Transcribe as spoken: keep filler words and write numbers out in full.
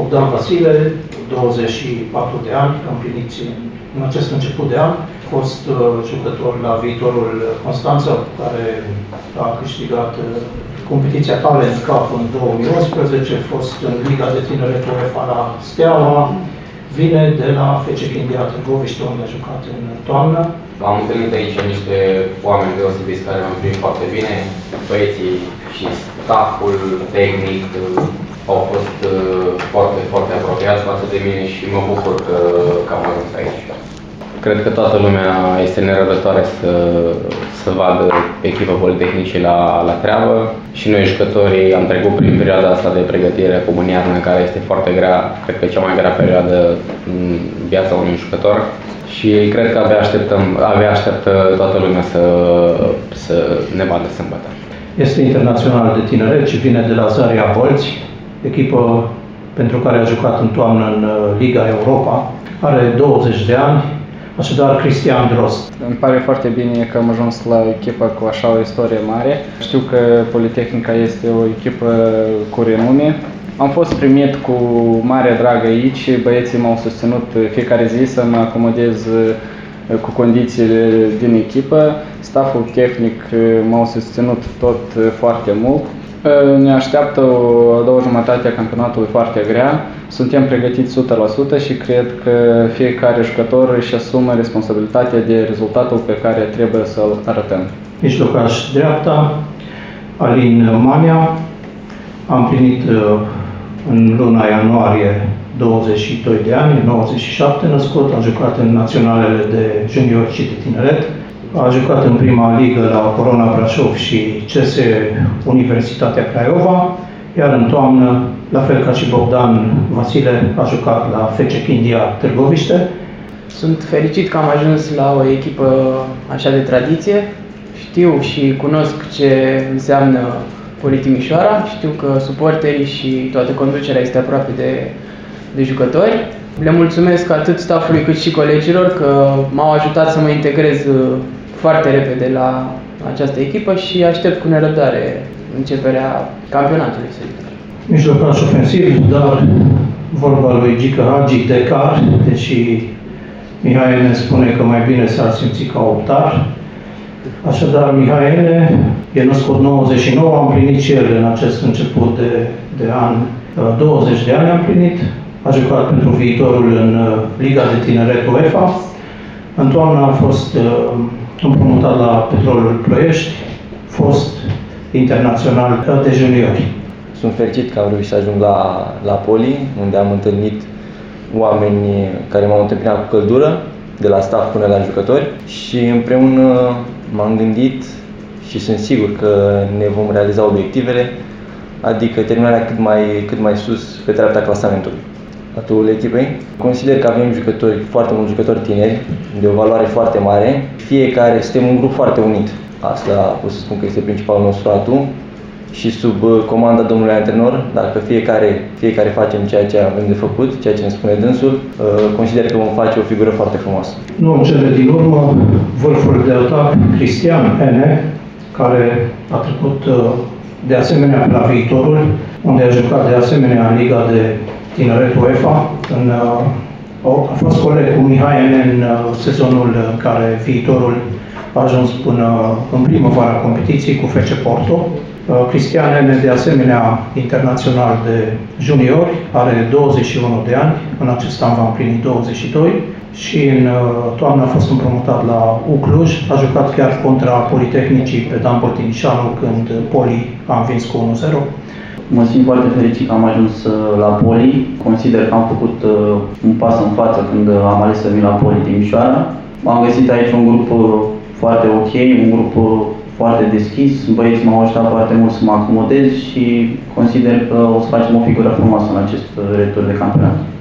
Bogdan Vasile, douăzeci și patru de ani, împliniți în acest început de an. A fost uh, jucător la Viitorul Constanța, care a câștigat uh, competiția Talent Cup în două mii unsprezece, a fost în Liga de Tineret UEFA la Steaua, vine de la F C Chindia Târgoviște, unde a jucat în toamnă. Am întâlnit aici niște oameni deosebiți care m-au primit foarte bine, băieții și stafful tehnic au fost foarte, foarte apropiați față de mine și mă bucur că, că am ajuns aici. Cred că toată lumea este nerăbdătoare să, să vadă echipa Politehnicii la, la treabă și noi jucătorii am trecut prin perioada asta de pregătire comuniarnă, care este foarte grea, cred că cea mai grea perioadă în viața unui jucător și cred că abia așteptăm, abia așteptă toată lumea să, să ne vadă sâmbătă. Este internațional de tineret și vine de la Zaria Bălți, echipă pentru care a jucat în toamnă în Liga Europa, are douăzeci de ani. Așadar, Cristian Drost. Îmi pare foarte bine că am ajuns la echipă cu așa o istorie mare. Știu că Politehnica este o echipă cu renume. Am fost primit cu mare drag aici și băieții m-au susținut fiecare zi să mă acomodez cu condițiile din echipă. Stafful tehnic m-au susținut tot foarte mult. Ne așteaptă o a doua jumătate a campionatului foarte grea. Suntem pregătiți o sută la sută și cred că fiecare jucător își asumă responsabilitatea de rezultatul pe care trebuie să-l arătăm. Mijlocaș dreapta, Alin Mania, a împlinit în luna ianuarie douăzeci și doi de ani, nouăzeci și șapte născut, a jucat în naționalele de junior și de tineret. A jucat în prima ligă la Corona Brașov și C S Universitatea Craiova, iar în toamnă, la fel ca și Bogdan Vasile, a jucat la F C Chindia Târgoviște. Sunt fericit că am ajuns la o echipă așa de tradiție. Știu și cunosc ce înseamnă Politimișoara, știu că suporterii și toată conducerea este aproape de, de jucători. Le mulțumesc atât staffului cât și colegilor că m-au ajutat să mă integrez foarte repede la această echipă și aștept cu nerăbdare începerea campionatului. Mijlocaș ofensiv, dar vorba lui Gică Hagi de car, deși Mihai ne spune că mai bine s-ar simți ca optar. Așadar, Mihai Ene e născut nouăzeci și nouă, a împlinit și el în acest început de, de an douăzeci de ani a împlinit. A jucat pentru Viitorul în Liga de Tineret UEFA. În toamnă a fost împrumutat la Petrolul Ploiești, fost internațional de juniori. Sunt fericit că am reușit să ajung la, la Poli, unde am întâlnit oameni care m-au întâmpinat cu căldură, de la staff până la jucători, și împreună m-am gândit și sunt sigur că ne vom realiza obiectivele, adică terminarea cât mai, cât mai sus pe treapta clasamentului. Atul echipei. Consider că avem jucători, foarte mulți jucători tineri, de o valoare foarte mare. Fiecare, suntem un grup foarte unit. Asta pot să spun că este principalul nostru atu. Și sub comanda domnului antrenor, dacă fiecare, fiecare facem ceea ce avem de făcut, ceea ce ne spune dânsul, consider că vom face o figură foarte frumoasă. Nu în cele din urmă, vârful de atac, Cristian Ene, care a trecut de asemenea la Viitorul, unde a jucat de asemenea în Liga de Tineret UEFA. În, a fost coleg cu Mihai Ene în sezonul în care Viitorul a ajuns până în primăvara competiției cu F C Porto. Cristian Ene, de asemenea, internațional de juniori, are douăzeci și unu de ani, în acest an va împlini douăzeci și doi și în toamnă a fost împrumutat la U Cluj, a jucat chiar contra Politehnicii pe Dan Băltinișanu, când Poli a învins cu unu zero. Mă simt foarte fericit că am ajuns la Poli. Consider că am făcut un pas în față când am ales să vin la Poli Timișoara. Am găsit aici un grup foarte ok, un grup foarte deschis. Băieții m-au ajutat foarte mult să mă acomodez și consider că o să facem o figură frumoasă în acest retur de campionat.